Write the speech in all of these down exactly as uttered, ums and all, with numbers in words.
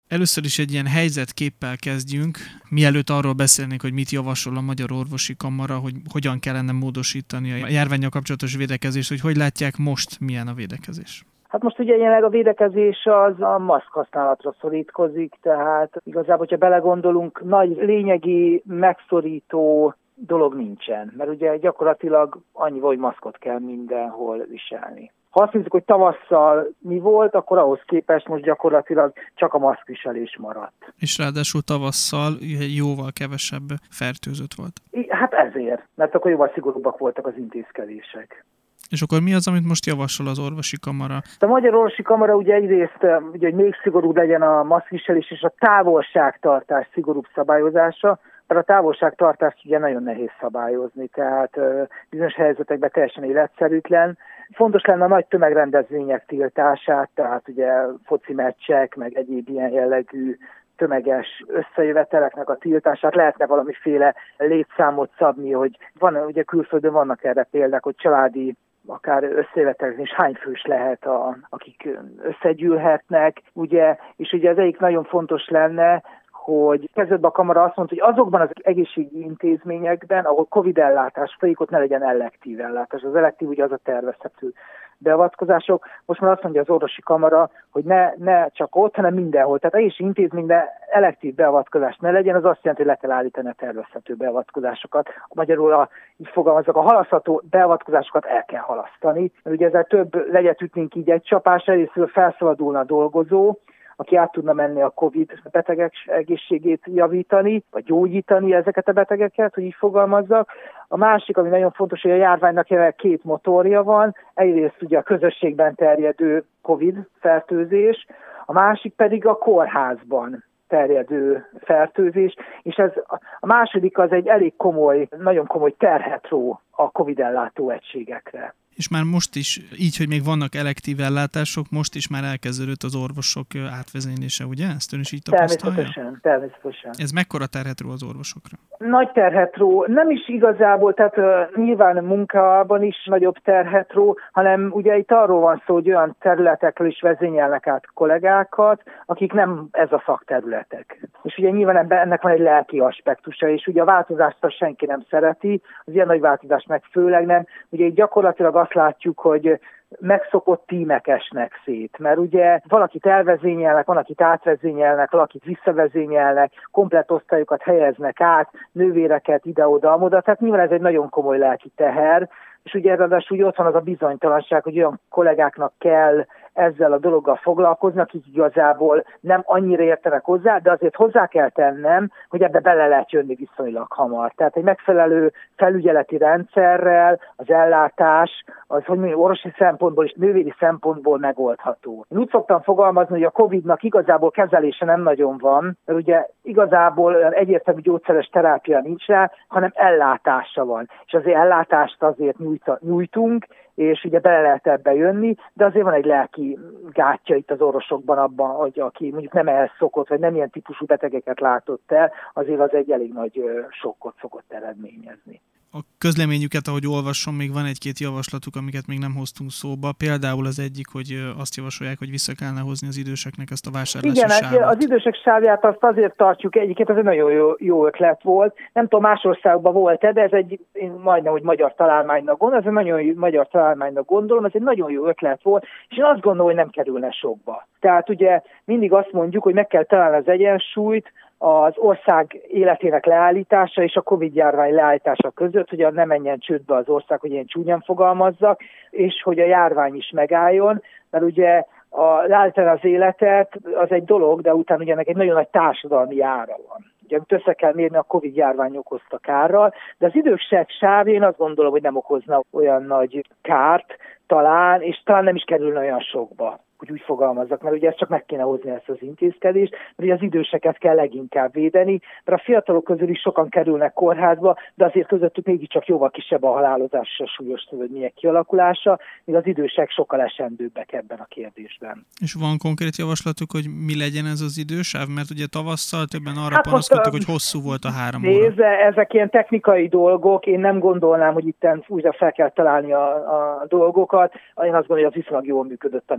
Először is egy ilyen helyzetképpel kezdjünk, mielőtt arról beszélnék, hogy mit javasol a Magyar Orvosi Kamara, hogy hogyan kellene módosítani a járvánnyal kapcsolatos védekezést, hogy hogy látják most, milyen a védekezés. Hát most ugye jelenleg a védekezés az a maszk használatra szorítkozik, tehát igazából, hogyha belegondolunk, nagy lényegi megszorító dolog nincsen, mert ugye gyakorlatilag annyi, hogy maszkot kell mindenhol viselni. Ha azt nézzük, hogy tavasszal mi volt, akkor ahhoz képest most gyakorlatilag csak a maszkviselés maradt. És ráadásul tavasszal jóval kevesebb fertőzött volt. Hát ezért, mert akkor jóval szigorúbbak voltak az intézkedések. És akkor mi az, amit most javasol az orvosi kamara? A Magyar Orvosi Kamara ugye egyrészt, ugye, hogy még szigorúbb legyen a maszkviselés és a távolságtartás szigorúbb szabályozása, mert a távolságtartást ugye nagyon nehéz szabályozni, tehát bizonyos helyzetekben teljesen életszerűtlen. Fontos lenne a nagy tömegrendezvények tiltását, tehát ugye foci meccsek, meg egyéb ilyen jellegű tömeges összejöveteleknek a tiltását, lehetne valamiféle létszámot szabni, hogy van, ugye külföldön vannak erre példák, hogy családi akár összejövetelni is hány fős lehet, a, akik összegyűlhetnek, ugye, és ugye az egyik nagyon fontos lenne, hogy kezdetben a kamara azt mondta, hogy azokban az egészségügyi intézményekben, ahol Covid ellátás folyik, ott ne legyen elektív ellátás. Az elektív ugye az a tervezhető beavatkozások. Most már azt mondja az orvosi kamara, hogy ne, ne csak ott, hanem mindenhol. Tehát egészségügyi intézményben elektív beavatkozás ne legyen, az azt jelenti, hogy le kell állítani a tervezhető beavatkozásokat. Magyarul a, így fogalmazok, a halasztható beavatkozásokat el kell halasztani. Mert ugye ezzel több legyet ütnénk így egy csapás, először felszabadulna a dolgozó, aki át tudna menni a Covid betegek egészségét javítani, vagy gyógyítani ezeket a betegeket, hogy így fogalmazzak. A másik, ami nagyon fontos, hogy a járványnak jelenleg két motorja van. Egyrészt ugye a közösségben terjedő Covid fertőzés, a másik pedig a kórházban terjedő fertőzés, és ez a második az egy elég komoly, nagyon komoly terhet ró a Covid ellátó egységekre. És már most is, így, hogy még vannak elektív ellátások, most is már elkezdődött az orvosok átvezénylése, ugye? Ezt ön is így tapasztalja? Természetesen, természetesen. Ez mekkora terhet ró az orvosokra? Nagy terhet ró, nem is igazából, tehát uh, nyilván a munkában is nagyobb terhet ró, hanem ugye itt arról van szó, hogy olyan területekről is vezényelnek át kollégákat, akik nem ez a szakterületek. És ugye nyilván ebben, ennek van egy lelki aspektusa, és ugye a változást senki nem szereti, az ilyen nagy változást meg főleg nem. Ugye itt gyakorlatilag azt látjuk, hogy megszokott tímek esnek szét, mert ugye valakit elvezényelnek, van, akit átvezényelnek, valakit visszavezényelnek, komplett osztályokat helyeznek át, nővéreket ide-oda, amoda, tehát nyilván ez egy nagyon komoly lelki teher, és ugye ráadásul úgy ott van az a bizonytalanság, hogy olyan kollégáknak kell ezzel a dologgal foglalkozni, akik igazából nem annyira értenek hozzá, de azért hozzá kell tennem, hogy ebbe bele lehet jönni viszonylag hamar. Tehát egy megfelelő felügyeleti rendszerrel az ellátás, az, hogy mondjuk orvosi szempontból és nővéri szempontból megoldható. Én úgy szoktam fogalmazni, hogy a Covidnak igazából kezelése nem nagyon van, mert ugye igazából egyértelmű gyógyszeres terápia nincs rá, hanem ellátása van. És azért ellátást azért nyújtunk, és ugye bele lehet ebbe jönni, de azért van egy lelki gátja itt az orvosokban abban, hogy aki mondjuk nem ehhez szokott, vagy nem ilyen típusú betegeket látott el, azért az egy elég nagy sokkot szokott eredményezni. A közleményüket, ahogy olvasom, még van egy-két javaslatuk, amiket még nem hoztunk szóba. Például az egyik, hogy azt javasolják, hogy vissza kellene hozni az időseknek ezt a vásárlási Igen, sávot. Igen, az idősek sávját azt azért tartjuk, egyébként ez egy nagyon jó, jó ötlet volt. Nem tudom, más országban volt-e, de ez egy, én majdnem, hogy magyar találmánynak gondolom, ez egy nagyon jó magyar találmánynak gondolom, ez egy nagyon jó ötlet volt, és én azt gondolom, hogy nem kerülne sokba. Tehát ugye mindig azt mondjuk, hogy meg kell találni az egyensúlyt az ország életének leállítása és a Covid-járvány leállítása között, hogy ne menjen csődbe az ország, hogy ilyen csúnyan fogalmazzak, és hogy a járvány is megálljon, mert ugye a leállítani az életet az egy dolog, de utána ugye ennek egy nagyon nagy társadalmi ára van. Ugye össze kell mérni a Covid-járvány okozta kárral, de az idősek sáv én azt gondolom, hogy nem okozna olyan nagy kárt talán, és talán nem is kerülne olyan sokba, hogy úgy fogalmazzak, mert ugye ezt csak meg kéne hozni ezt az intézkedést, mert ugye az időseket kell leginkább védeni, mert a fiatalok közül is sokan kerülnek kórházba, de azért közöttük mégiscsak jóval kisebb a halálozás és a súlyos szövődmények kialakulása, míg az idősek sokkal esendőbbek ebben a kérdésben. És van konkrét javaslatuk, hogy mi legyen ez az idősáv? Mert ugye tavasszal többen arra hát panaszkodtak, hogy hosszú volt a három óra. Nézd, ezek ilyen technikai dolgok, én nem gondolnám, hogy itt újra fel kell találni a, a dolgokat. Én azt gondolom, hogy az viszonylag jól működött, amit tavasszal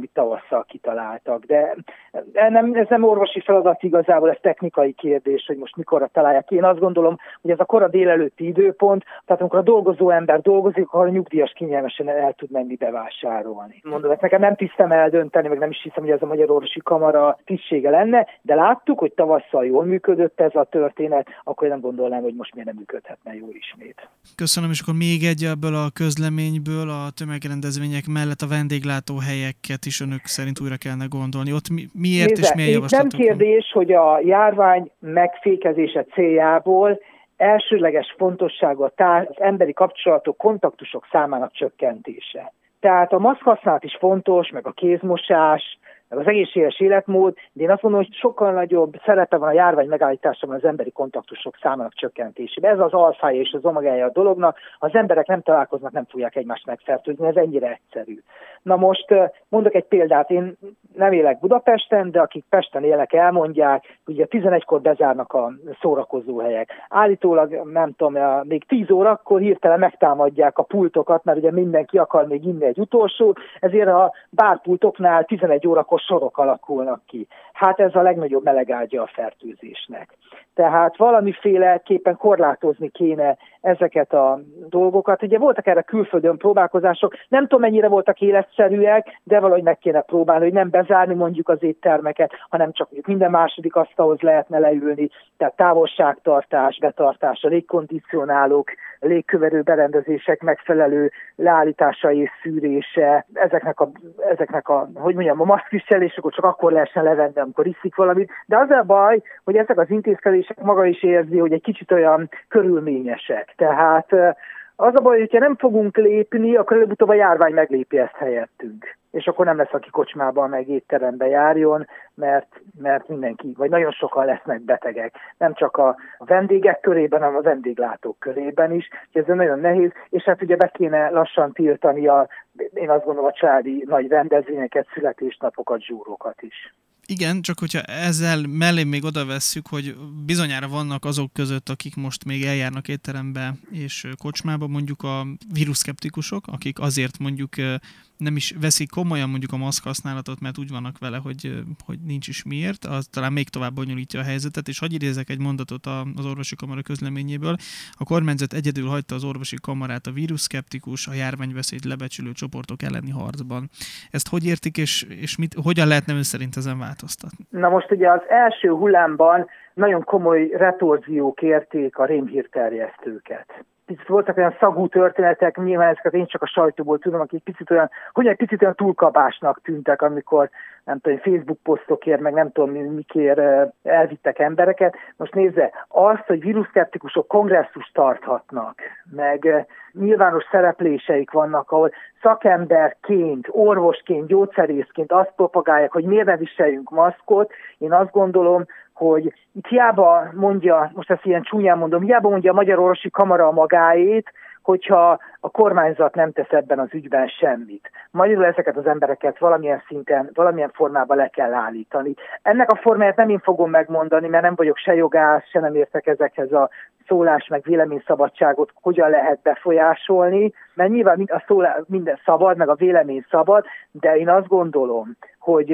tavasszal kitaláltak. De nem, ez nem orvosi feladat igazából, ez technikai kérdés, hogy most mikorra találják ki. Én azt gondolom, hogy ez a kora délelőtti időpont, tehát amikor a dolgozó ember dolgozik, akkor a nyugdíjas kényelmesen el tud menni bevásárolni. Mondom, ezt nekem nem tisztem eldönteni, meg nem is hiszem, hogy ez a Magyar Orvosi Kamara tisztsége lenne, de láttuk, hogy tavasszal jól működött ez a történet, akkor én nem gondolnám, hogy most miért nem működhetne jól ismét. Köszönöm, és akkor még egy ebből a közleményből, a tömegrendezvények mellett a vendéglátóhelyeket is önök szerint újra kellene gondolni. Ott mi, miért Nézze, és milyen javaslatok? Nem kérdés, hogy a járvány megfékezése céljából elsőleges fontosságú az emberi kapcsolatok, kontaktusok számának csökkentése. Tehát a maszk használat is fontos, meg a kézmosás, meg az egészséges életmód, de én azt mondom, hogy sokkal nagyobb szerepe van a járvány megállításában az emberi kontaktusok számának csökkentésében. Ez az alfája és az omegája a dolognak. Ha az emberek nem találkoznak, nem fogják egymást megfertőzni, ez ennyire egyszerű. Na most mondok egy példát, én nem élek Budapesten, de akik Pesten élnek, elmondják, hogy ugye tizenegykor bezárnak a szórakozóhelyek. Állítólag, nem tudom, még tíz órakor hirtelen megtámadják a pultokat, mert ugye mindenki akar még inni egy utolsót, ezért a bárpultoknál tizenegy órakor sorok alakulnak ki. Hát ez a legnagyobb melegágya a fertőzésnek. Tehát valamiféleképpen korlátozni kéne ezeket a dolgokat. Ugye voltak erre külföldön próbálkozások, nem tudom mennyire voltak életszerűek, de valahogy meg kéne próbálni, hogy nem bezárni mondjuk az éttermeket, hanem csak mondjuk minden második asztalhoz lehetne leülni, tehát távolságtartás, betartás, a légkondicionálók, légköverő berendezések megfelelő leállítása és szűrése, ezeknek a, ezeknek a hogy mondjam, a maszkviselés, akkor csak akkor lehessen levenni, amikor iszik valamit. De az a baj, hogy ezek az intézkedések maga is érzi, hogy egy kicsit olyan körülményesek. Tehát az a baj, hogyha nem fogunk lépni, akkor előbb-utóbb a járvány meglépi ezt helyettünk. És akkor nem lesz, aki kocsmában meg étterembe járjon, mert, mert mindenki, vagy nagyon sokan lesznek betegek. Nem csak a vendégek körében, hanem a vendéglátók körében is. Ez nagyon nehéz, és hát ugye be kéne lassan tiltani a, én azt gondolom, a családi nagy rendezvényeket, születésnapokat, zsúrokat is. Igen, csak hogyha ezzel mellé még oda vesszük, hogy bizonyára vannak azok között, akik most még eljárnak étterembe és kocsmába, mondjuk a vírusszkeptikusok, akik azért mondjuk nem is veszik komolyan mondjuk a maszk használatot, mert úgy vannak vele, hogy, hogy nincs is miért, az talán még tovább bonyolítja a helyzetet, és hadd idézek egy mondatot az orvosi kamara közleményéből. A kormányzat egyedül hagyta az orvosi kamarát a vírusszkeptikus, a járványveszélyt lebecsülő csoportok elleni harcban. Ezt hogy értik, és, és mit, hogyan lehetne ön szerint ezen változtatni? Na most ugye az első hullámban nagyon komoly retorziók érték a rémhírterjesztőket. Picit voltak olyan szagú történetek, nyilván ezeket én csak a sajtóból tudom, akik picit olyan, hogy egy picit olyan túlkapásnak tűntek, amikor nem tudom, Facebook posztokért, meg nem tudom mikért elvittek embereket. Most nézze, azt, hogy vírusszkeptikusok kongresszust tarthatnak, meg nyilvános szerepléseik vannak, ahol szakemberként, orvosként, gyógyszerészként azt propagálják, hogy miért ne viseljünk maszkot, én azt gondolom, hogy itt hiába mondja, most ezt ilyen csúnyán mondom, hiába mondja a Magyar Orvosi Kamara a magáét, hogyha a kormányzat nem tesz ebben az ügyben semmit. Magyarul ezeket az embereket valamilyen szinten, valamilyen formában le kell állítani. Ennek a formáját nem én fogom megmondani, mert nem vagyok se jogász, se nem értek ezekhez a szólás meg véleményszabadságot, hogyan lehet befolyásolni, mert nyilván a szólás, minden szabad, meg a vélemény szabad, de én azt gondolom, hogy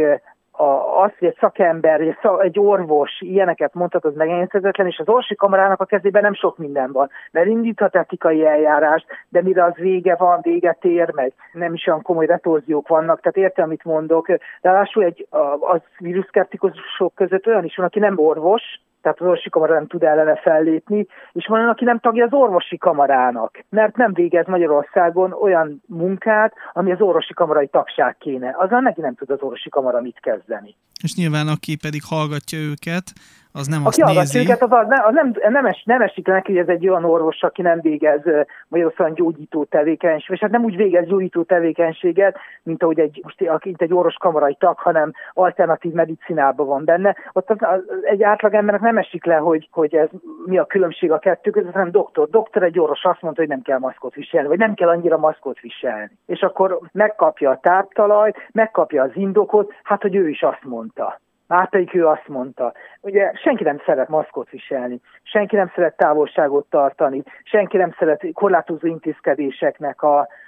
A, az, hogy egy szakember, egy, szak, egy orvos ilyeneket mondhat, az megengedhetetlen, és az orvosi kamarának a kezében nem sok minden van. Mert indíthat etikai eljárást, de mire az vége van, véget ér, meg nem is olyan komoly retorziók vannak, tehát értem, amit mondok. De lássuk, egy, az vírusszkeptikusok között olyan is van, aki nem orvos, tehát az orvosi kamara nem tud ellene fellépni, és van olyan, aki nem tagja az orvosi kamarának, mert nem végez Magyarországon olyan munkát, ami az orvosi kamarai tagság kéne. Azzal neki nem tud az orvosi kamara mit kezdeni. És nyilván, aki pedig hallgatja őket, az nem azt aki nézi. Őket, az, az, az nem, nem, es, nem esik neki, hogy ez egy olyan orvos, aki nem végez Magyarországon gyógyító tevékenységet, és hát nem úgy végez gyógyító tevékenységet, mint ahogy egy, most, mint egy orvos kamarai tag, hanem alternatív medicinában van benne. Ott az, az, egy átlag embernek nem esik le, hogy, hogy ez mi a különbség a kettő között, hanem doktor. Doktor egy orvos azt mondta, hogy nem kell maszkot viselni, vagy nem kell annyira maszkot viselni. És akkor megkapja a táptalajt, megkapja az indokot, hát hogy ő is azt mondta. Már pedig ő azt mondta, ugye senki nem szeret maszkot viselni, senki nem szeret távolságot tartani, senki nem szeret korlátozó intézkedéseknek a,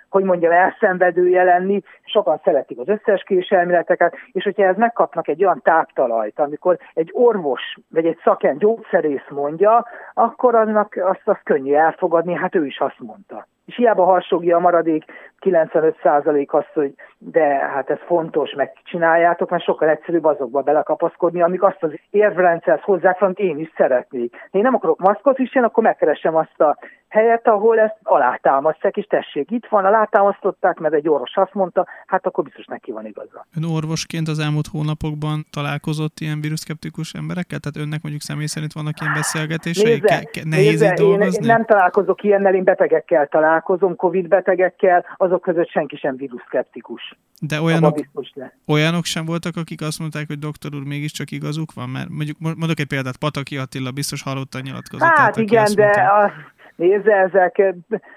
hogy mondjam, elszenvedője lenni, sokan szeretik az összeesküvés elméleteket, és hogyha ez megkapnak egy olyan táptalajt, amikor egy orvos vagy egy szakember gyógyszerész mondja, akkor annak azt, azt könnyű elfogadni, hát ő is azt mondta. És hiába harsogja a maradék kilencvenöt százalék azt, hogy de hát ez fontos, megcsináljátok, mert sokkal egyszerűbb azokba belekapaszkodni, amik azt az érvrendszerhez hozzák, amit én is szeretnék. Ha én nem akarok maszkot viselni, akkor megkeresem azt a helyet, ahol ezt alátámasztják, és tessék, itt van, alátámasztották, mert egy orvos azt mondta, hát akkor biztos neki van igaza. Ön orvosként az elmúlt hónapokban találkozott ilyen víruszkeptikus emberekkel? Tehát önnek mondjuk személy szerint vannak ilyen beszélgetései? Nézze, Ke- ke- nehéz nézze, így dolgozni? Én nem találkozok ilyennel, én betegekkel találkozom, Covid betegekkel, azok között senki sem víruszkeptikus. De olyanok, olyanok sem voltak, akik azt mondták, hogy doktor úr, mégiscsak igazuk van? Mert mondjuk mondok egy példát, Pataki Attila biztos hallotta a nyilatkozatát. Hát igen, de a, nézze, ezek,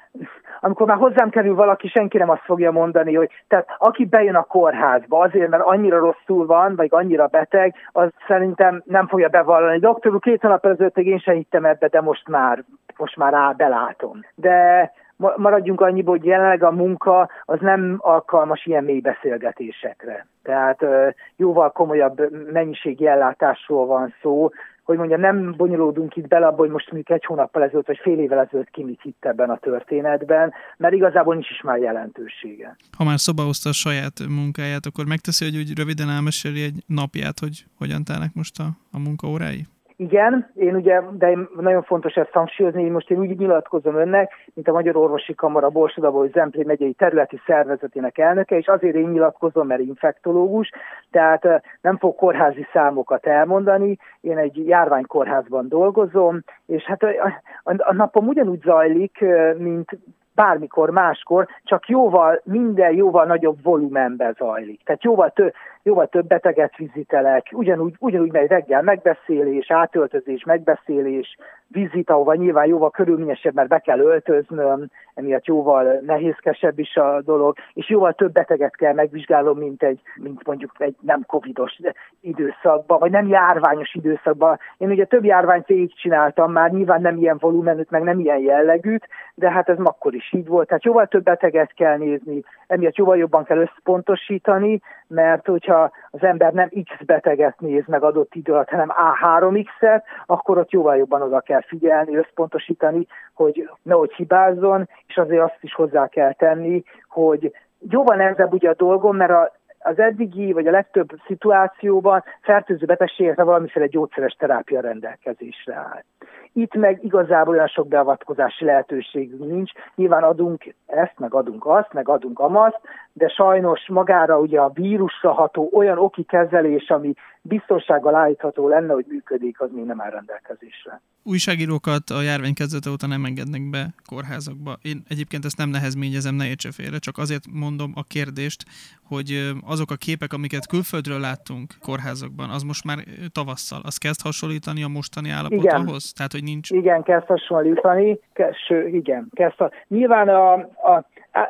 amikor már hozzám kerül valaki, senki nem azt fogja mondani, hogy tehát aki bejön a kórházba azért, mert annyira rosszul van, vagy annyira beteg, az szerintem nem fogja bevallani. Doktor úr, két hónap ezelőtt én sem hittem ebbe, de most már, most már á, belátom. De maradjunk annyiból, hogy jelenleg a munka az nem alkalmas ilyen mély beszélgetésekre. Tehát jóval komolyabb mennyiségi ellátásról van szó, hogy mondjam, nem bonyolódunk itt bele abba, hogy most mondjuk egy hónappal ezelőtt, vagy fél évvel ezelőtt ki mit hitt ebben a történetben, mert igazából nincs is már jelentősége. Ha már szobahozta a saját munkáját, akkor megteszi, hogy úgy röviden elmeséli egy napját, hogy hogyan telnek most a, a munkaórái? Igen, én ugye, de nagyon fontos ezt hangsúlyozni, én most én úgy nyilatkozom önnek, mint a Magyar Orvosi Kamara Borsod-Abaúj-Zemplén megyei területi szervezetének elnöke, és azért én nyilatkozom, mert infektológus, tehát nem fog kórházi számokat elmondani, én egy járványkórházban dolgozom, és hát a, a, a napom ugyanúgy zajlik, mint bármikor máskor, csak jóval, minden jóval nagyobb volumenben zajlik. Tehát jóval, tö, jóval több beteget vizitelek, ugyanúgy, ugyanúgy megy reggel megbeszélés, átöltözés, megbeszélés, vizit, ahova nyilván jóval körülményesebb, mert be kell öltöznöm, emiatt jóval nehézkesebb is a dolog, és jóval több beteget kell megvizsgálnom, mint egy, mint mondjuk egy nem covidos időszakban, vagy nem járványos időszakban. Én ugye több járványt végigcsináltam már, nyilván nem ilyen volumenűt, meg nem ilyen jellegűt, de hát ez akkor is így volt. Tehát jóval több beteget kell nézni, emiatt jóval jobban kell összpontosítani, mert hogyha az ember nem X beteget néz meg adott idő alatt, hanem á három iksz-et, akkor ott jóval jobban oda kell figyelni, összpontosítani, hogy nehogy hibázzon, és azért azt is hozzá kell tenni, hogy jóval nehezebb ugye a dolgom, mert a, az eddigi, vagy a legtöbb szituációban fertőző betegségekre valamiféle gyógyszeres terápia rendelkezésre áll. Itt meg igazából olyan sok beavatkozási lehetőségünk nincs. Nyilván adunk ezt, meg adunk azt, meg adunk amazt, de sajnos magára ugye a vírusra ható olyan oki kezelés, ami biztonsággal állítható lenne, hogy működik, az még nem áll rendelkezésre. Újságírókat a járvány kezdete óta nem engednek be kórházakba. Én egyébként ezt nem nehezményezem, ne értse félre, csak azért mondom a kérdést, hogy azok a képek, amiket külföldről láttunk kórházakban, az most már tavasszal, az kezd hasonlítani a mostani állapothoz? Tehát, hogy nincs... Igen, kezd hasonlítani, ső, igen, kezd a... Nyilván a, a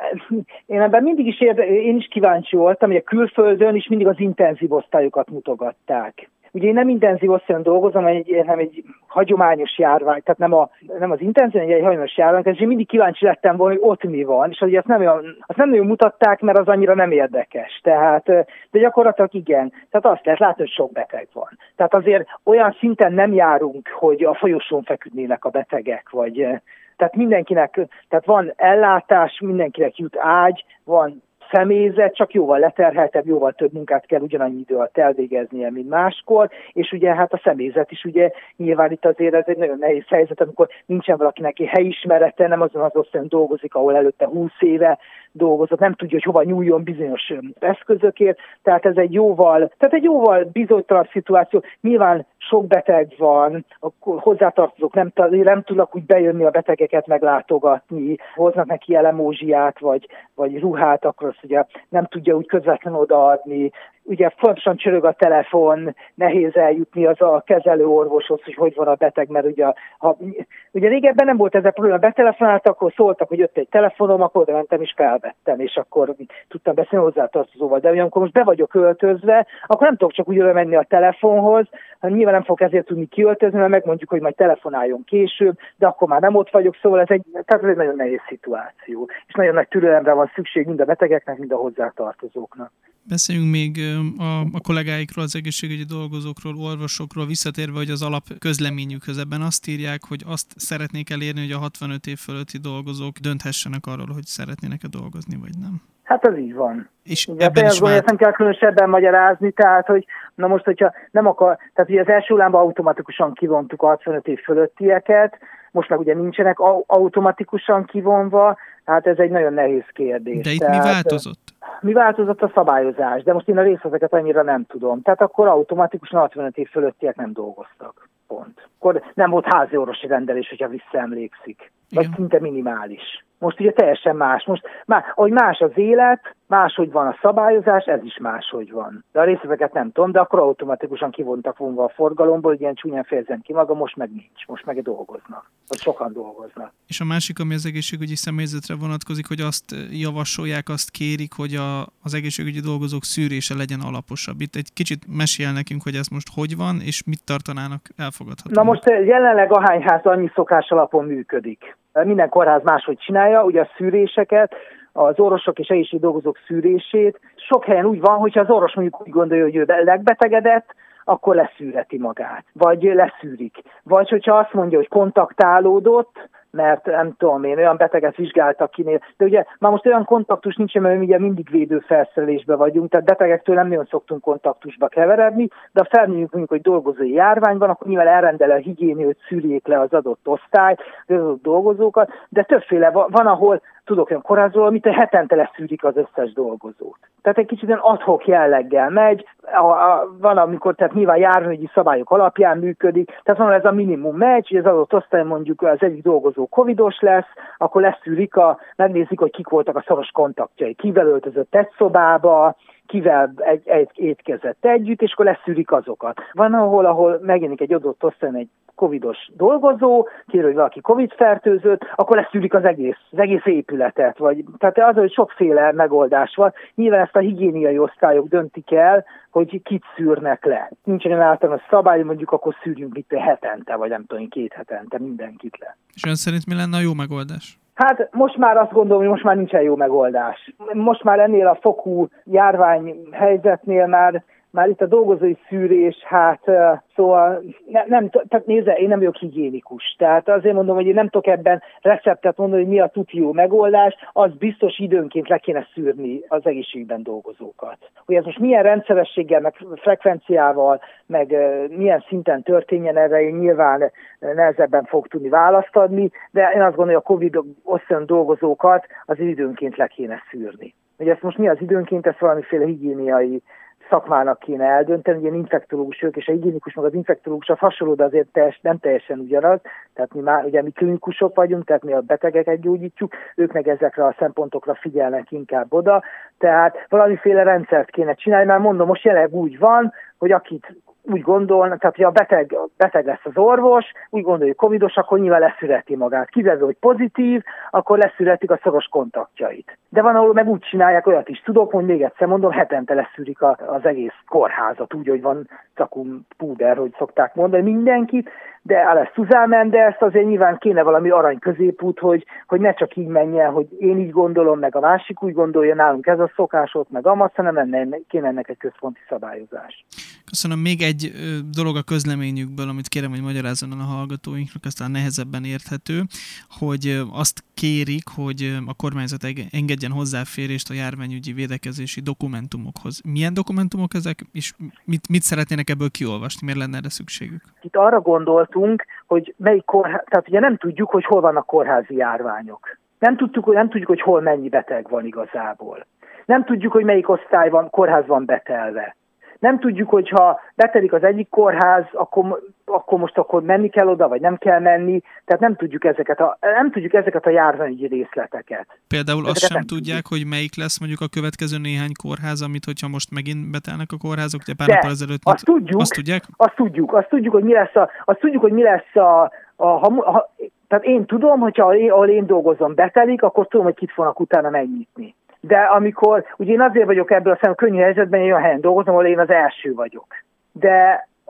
én ebben mindig is érde, én is kíváncsi voltam, hogy a külföldön is mindig az intenzív osztályokat mutogatták. Ugye én nem intenzív osztályon dolgozom, hanem egy hagyományos járvány, tehát nem, a, nem az intenzív, hanem egy hagyományos járvány, és én mindig kíváncsi lettem volna, hogy ott mi van, és ugye azt nem, olyan, azt nem nagyon mutatták, mert az annyira nem érdekes. Tehát, de gyakorlatilag igen. Tehát azt lehet látni, hogy sok beteg van. Tehát azért olyan szinten nem járunk, hogy a folyosón feküdnének a betegek, vagy... Tehát mindenkinek, tehát van ellátás, mindenkinek jut ágy, van személyzet, csak jóval leterheltebb, jóval több munkát kell ugyanannyi idő alatt elvégeznie, mint máskor, és ugye hát a személyzet is ugye nyilván itt azért ez egy nagyon nehéz helyzet, amikor nincsen valakinek helyismerete, nem azon az osztályon dolgozik, ahol előtte húsz éve dolgozott, nem tudja, hogy hova nyúljon bizonyos eszközökért, tehát ez egy jóval, tehát egy jóval bizonytalan szituáció. Nyilván sok beteg van, akkor hozzátartozók nem, nem tudnak úgy bejönni a betegeket meglátogatni, hoznak neki elemózsiát, vagy, vagy ruhát, akkor azt ugye nem tudja úgy közvetlenül odaadni. Ugye fontosan csörög a telefon, nehéz eljutni az a kezelőorvoshoz, hogy hogy van a beteg, mert ugye, ha, ugye régebben nem volt ez a probléma, betelefonáltak, akkor szóltak, hogy jött egy telefonom, akkor oda mentem és felvettem, és akkor tudtam beszélni hozzátartozóval. De ugye amikor most be vagyok öltözve, akkor nem tudok csak úgy oda menni a telefonhoz, hanem nyilván mert nem fog ezért tudni kiöltözni, mert megmondjuk, hogy majd telefonáljon később, de akkor már nem ott vagyok, szóval ez egy, tehát ez egy nagyon nehéz szituáció. És nagyon nagy türelemre van szükség mind a betegeknek, mind a hozzátartozóknak. Beszéljünk még a, a kollégáikról, az egészségügyi dolgozókról, orvosokról, visszatérve, hogy az alap közleményükhöz ebben azt írják, hogy azt szeretnék elérni, hogy a hatvanöt év fölötti dolgozók dönthessenek arról, hogy szeretnének-e dolgozni, vagy nem. Hát az így van. És ugye, ebben is vált... nem kell különösebben magyarázni, tehát, hogy na most, hogyha nem akar, tehát ugye az első hullámban automatikusan kivontuk a hatvanöt év fölöttieket, most meg ugye nincsenek automatikusan kivonva, hát ez egy nagyon nehéz kérdés. De itt tehát, mi változott? Mi változott a szabályozás, de most én a részleteket annyira nem tudom. Tehát akkor automatikusan hatvanöt év fölöttiek nem dolgoztak. Pont. Akkor nem volt házi orvosi rendelés, hogyha visszaemlékszik. Vagy Igen. szinte minimális. Most ugye teljesen más. Most már, ahogy más az élet, máshogy van a szabályozás, ez is máshogy van. De a részleteket nem tudom, de akkor automatikusan kivontak vonva a forgalomból, hogy ilyen csúnyán fejezem ki maga, most meg nincs. Most meg dolgoznak. Vagy sokan dolgoznak. És a másik, ami az egészségügyi személyzetre vonatkozik, hogy azt javasolják, azt kérik, hogy a, az egészségügyi dolgozók szűrése legyen alaposabb. Itt egy kicsit mesél nekünk, hogy ez most hogy van, és mit tartanának elfogadhatónak. Na most jelenleg a hányház annyi szokás alapon működik. Minden kórház máshogy csinálja, ugye a szűréseket, az orvosok és egészségügyi dolgozók szűrését. Sok helyen úgy van, hogyha az orvos mondjuk úgy gondolja, hogy ő legbetegedett, akkor leszűreti magát, vagy leszűrik. Vagy hogyha azt mondja, hogy kontaktálódott, mert nem tudom én, olyan beteget vizsgáltak kinél. De ugye már most olyan kontaktus nincsen, mert mi ugye mindig védőfelszerelésben vagyunk, tehát betegektől nem nagyon szoktunk kontaktusba keveredni, de ha felmérjük mondjuk, hogy dolgozói járvány van, akkor nyilván elrendel a higiéni, hogy szűrjék le az adott osztályt, az adott dolgozókat, de többféle van, van ahol tudok olyan kórházról, amit hetente leszűrik az összes dolgozót. Tehát egy kicsit ad hoc jelleggel megy, a, a, van amikor tehát nyilván járványügyi szabályok alapján működik, tehát van ez a minimum megy, hogy az adott osztály mondjuk az egyik dolgozó covidos lesz, akkor leszűrik, a, megnézik, hogy kik voltak a szoros kontaktjai, kivel öltözött egy szobába, kivel egy, egy étkezett együtt, és akkor leszűrik azokat. Van ahol, ahol megjelenik egy adott osztályon egy covidos dolgozó, kérő, hogy valaki covid fertőzött, akkor leszűrik az egész, az egész épületet. Vagy, tehát az, hogy sokféle megoldás van. Nyilván ezt a higiéniai osztályok döntik el, hogy kit szűrnek le. Nincs olyan általános szabály, mondjuk akkor szűrjünk itt hetente, vagy nem tudom, két hetente mindenkit le. És ön szerint mi lenne a jó megoldás? Hát most már azt gondolom, hogy most már nincsen jó megoldás. Most már ennél a fokú járvány helyzetnél már, már itt a dolgozói szűrés, hát szóval ne, nem, tehát nézze, én nem vagyok higiénikus. Tehát azért mondom, hogy én nem tudok ebben receptet mondani, hogy mi a tuti jó megoldás, az biztos időnként le kéne szűrni az egészségben dolgozókat. Hogy ez most milyen rendszerességgel, meg frekvenciával, meg milyen szinten történjen, erre én nyilván nehezebben fog tudni választ adni, de én azt gondolom, hogy a Covid osztályon dolgozókat az időnként le kéne szűrni. Hogy ezt most mi az időnként, ezt valamiféle higiéniai szakmának kéne eldönteni, ugye infektológus ők, és a higiénikus meg az infektológus az hasonló, de azért teljes, nem teljesen ugyanaz, tehát mi már, ugye mi klinikusok vagyunk, tehát mi a betegeket gyógyítjuk, ők meg ezekre a szempontokra figyelnek inkább oda, tehát valamiféle rendszert kéne csinálni, mert mondom, most jelenleg úgy van, hogy akit úgy gondolnak, tehát hogy a beteg, beteg lesz az orvos, úgy gondolja, hogy covidos, akkor nyilván leszűreti magát. Kiderül, hogy pozitív, akkor leszűretik a szoros kontaktjait. De van, ahol meg úgy csinálják, olyat is tudok, hogy még egyszer mondom, hetente leszűrik a, az egész kórházat, úgy, hogy van cakum púder, hogy szokták mondani mindenkit, de Alex Suzámen, de ezt azért nyilván kéne valami arany középút, hogy, hogy ne csak így menjen, hogy én így gondolom, meg a másik úgy gondolja, nálunk ez a szokás, ott meg amaz, hanem enne, kéne ennek egy központi szabályozás. Köszönöm. Még egy dolog a közleményükből, amit kérem, hogy magyarázzon a hallgatóinknak, aztán nehezebben érthető, hogy azt kérik, hogy a kormányzat engedjen hozzáférést a járványügyi védekezési dokumentumokhoz. Milyen dokumentumok ezek, és mit, mit szeretnének ebből kiolvasni? Miért lenne erre szükségük? Itt arra gondoltunk, hogy melyik kórház, tehát ugye nem tudjuk, hogy hol vannak kórházi járványok. Nem tudjuk, nem tudjuk, hogy hol mennyi beteg van igazából. Nem tudjuk, hogy melyik osztály van, kórház van betelve. Nem tudjuk, hogy ha betelik az egyik kórház, akkor, akkor most akkor menni kell oda, vagy nem kell menni. Tehát nem tudjuk ezeket a, nem tudjuk ezeket a járványügyi részleteket. Például ezeket azt sem tudják, tudjuk. hogy melyik lesz mondjuk a következő néhány kórház, amit hogyha most megint betelnek a kórházok, ugye pár De nappal ezelőtt. azt tudjuk, azt tudják? Azt tudjuk, azt tudjuk, hogy mi lesz a, azt tudjuk, hogy mi lesz a, a ha, ha, tehát én tudom, hogyha ahol én dolgozom betelik, akkor tudom, hogy kit fognak utána megnyitni. De amikor, ugye én azért vagyok ebből a szemben könnyű helyzetben, én olyan helyen dolgozom, ahol én az első vagyok. De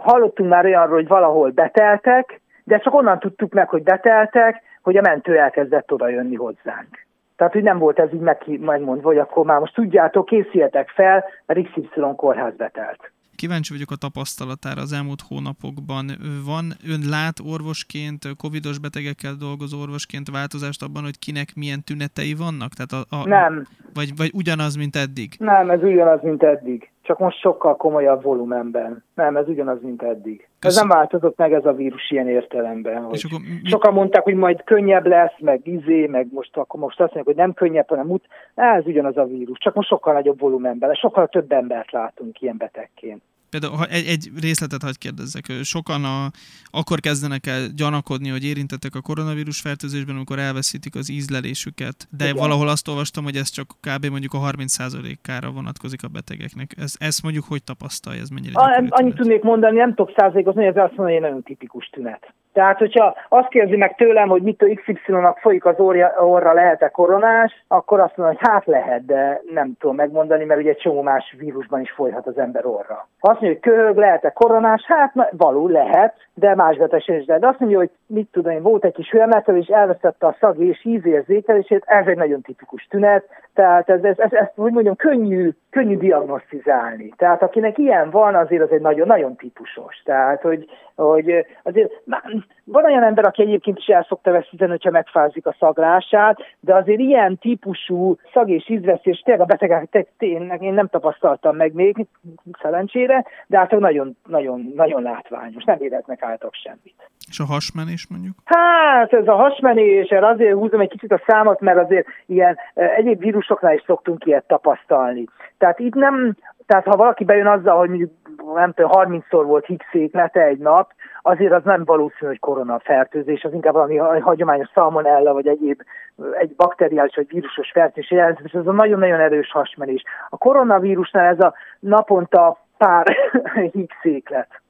hallottunk már olyanról, hogy valahol beteltek, de csak onnan tudtuk meg, hogy beteltek, hogy a mentő elkezdett oda jönni hozzánk. Tehát, hogy nem volt ez így megmondva, hogy akkor már most tudjátok, készüljetek fel, mert iksz ipszilon kórház betelt. Kíváncsi vagyok a tapasztalatára az elmúlt hónapokban. Van, ön lát orvosként, covidos betegekkel dolgozó orvosként változást abban, hogy kinek milyen tünetei vannak? Tehát a, a, nem. Vagy, vagy ugyanaz, mint eddig? Nem, ez ugyanaz, mint eddig. Csak most sokkal komolyabb volumenben. Nem, ez ugyanaz, mint eddig. Ez nem változott meg ez a vírus ilyen értelemben. Hogy mi... Sokan mondták, hogy majd könnyebb lesz, meg izé, meg most, akkor most azt mondják, hogy nem könnyebb, hanem út. Ez ugyanaz a vírus, csak most sokkal nagyobb volumenben. Sokkal több embert látunk ilyen betegként. Például, ha egy, egy részletet hadd kérdezzek. Sokan a, akkor kezdenek el gyanakodni, hogy érintettek a koronavírus fertőzésben, amikor elveszítik az ízlelésüket. De igen, valahol azt olvastam, hogy ez csak kb. Mondjuk a harminc százalékára vonatkozik a betegeknek. Ez, ezt mondjuk hogy tapasztalja? Ez mennyire a, Annyit tudnék mondani, nem tudok százalékozni, ez azt mondja, hogy egy nagyon tipikus tünet. Tehát, hogyha azt kérdezi meg tőlem, hogy mitől iksz ipszilonnak folyik az orra, orra lehet-e koronás, akkor azt mondom, hogy hát lehet, de nem tudom megmondani, mert ugye egy csomó más vírusban is folyhat az ember orra. Azt mondja, hogy köhög, lehet-e koronás, hát való lehet, de más betegség is. De azt mondja, hogy mit tudom én, volt egy kis hőemelkedés, elvesztette a szag és ízérzékelését, ez egy nagyon tipikus tünet, tehát ez, ez, ez, ezt úgy mondjam, könnyű, könnyű diagnosztizálni. Tehát akinek ilyen van, azért az egy nagyon-nagyon típusos. Tehát, hogy, hogy azért van olyan ember, aki egyébként is el szokta veszíteni, hogyha megfázik a szaglását, de azért ilyen típusú szag- és ízvesztés, tényleg a betegek, tényleg én nem tapasztaltam meg még, szerencsére, de hát nagyon, nagyon, nagyon látványos, nem éreznek általában semmit. És a hasmenés mondjuk? Hát ez a hasmenés, azért húzom egy kicsit a számot, mert azért ilyen egyéb vírusoknál is szoktunk ilyet tapasztalni. Tehát itt nem, tehát ha valaki bejön azzal, hogy mondjuk nem tudom, harmincszor volt higgs-széklete egy nap, azért az nem valószínű, hogy koronafertőzés, az inkább valami hagyományos szalmonella, vagy egyéb egy bakteriális vagy vírusos fertőzés jelent, és ez a nagyon-nagyon erős hasmenés. A koronavírusnál ez a naponta pár higgs-széklet.